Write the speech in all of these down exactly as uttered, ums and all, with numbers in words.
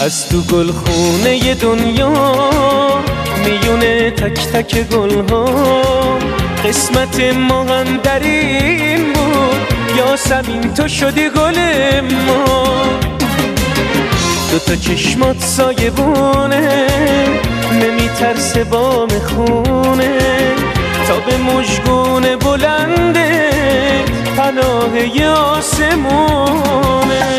از تو گلخونه دنیا میونه تک تک گلها قسمت ما هم در این بود یاسمین تو شدی گل ما دو تا چشمات سایبونه نمیترسه بام خونه تا به مژگون بلنده پناه آسمونه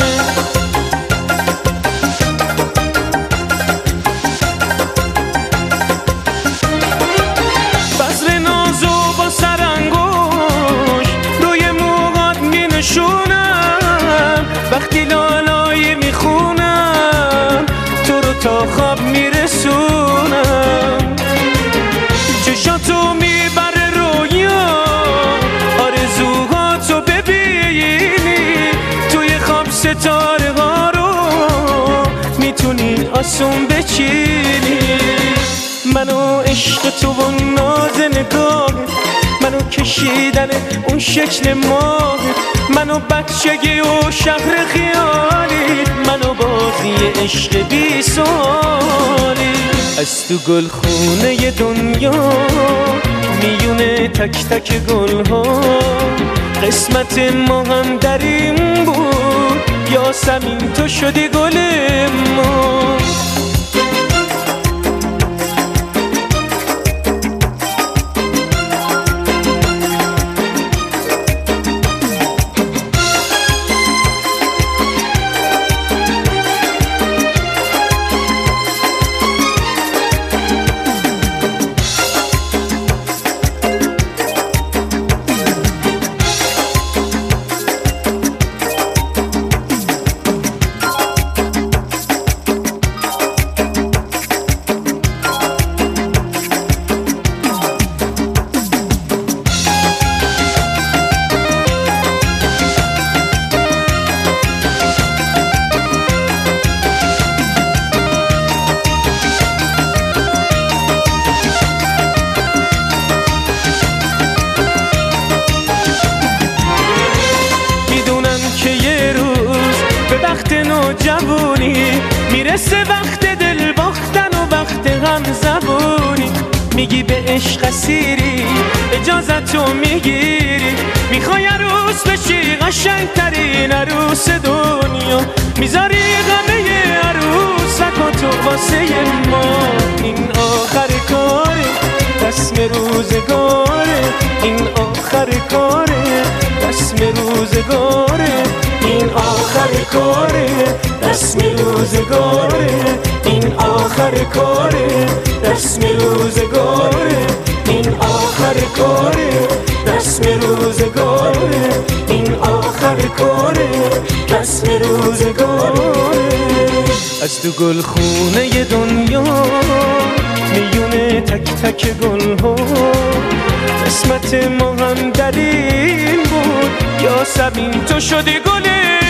بذر نازو با سرانگوش روی موهات می نشونم وقتی لالایی میخونم تو رو تا خواب میرسونم چشاتو میبره رویا آرزوهاتو ببینی توی خواب ستاره ها رو میتونی آسون بچینی منو عشق تو و ناز نگاه منو کشیدن اون شکل ماه منو بچگی و شهر خیالی منو بازی عشق بی سالی از تو گلخونه دنیا میونه تک تک گلها قسمت ما هم در این بود یاسمین تو شدی گل ما وقت نوجوانی میرسه وقت دل باختن و وقت غم زبونی میگی به عشق اسیری اجازتو میگیری میخوای عروس بشی قشنگترین عروس دنیا میذاری غمه عروسکاتو واسه ما این آخر کاره رسم روزگاره این آخر کاره رسم روزگاره این آخر کاره رسم روزگاره این آخر کاره رسم روزگاره این آخر کاره رسم روزگاره این آخر کاره رسم روزگاره از تو گلخونه دنیا میونه تک تک گلها قسمت ما هم در این بود یاسمین تو شدی گل